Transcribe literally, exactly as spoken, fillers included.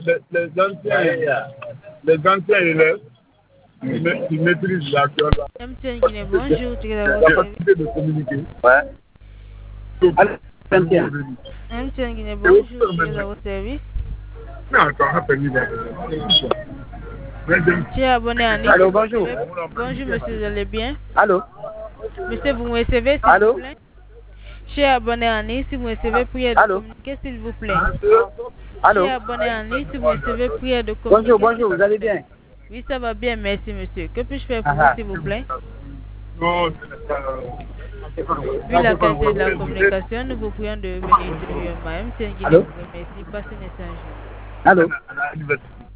les, les anciens, les anciens élèves, ils, ma- ils maîtrisent l'actuel. M T N Guinée, bonjour, tu es La capacité de communiquer. Ouais. Donc, Allô, Cynthia. M T N Guinée, bonjour, tu es à votre service. Non, attends, rappelle-moi. Tu es abonné à Nice. Allô, bonjour. Bonjour, monsieur, vous allez bien? Allô. Monsieur, vous me recevez, s'il Allô. vous plaît? Je suis abonné à Nice, si vous recevez, prière de Allô. communiquer, s'il vous plaît. Allô. Je suis abonné à Nice, si vous recevez, prière de communiquer. Bonjour, bonjour, vous allez bien? Oui, ça va bien, merci, monsieur. Que puis-je faire pour Ah, vous, s'il vous plaît? Non, Vu la qualité de la communication, nous vous prions de venir ultérieurement. M T N Guinée, Allô. vous remercie. Passez une excellente journée. Allô. à l'université.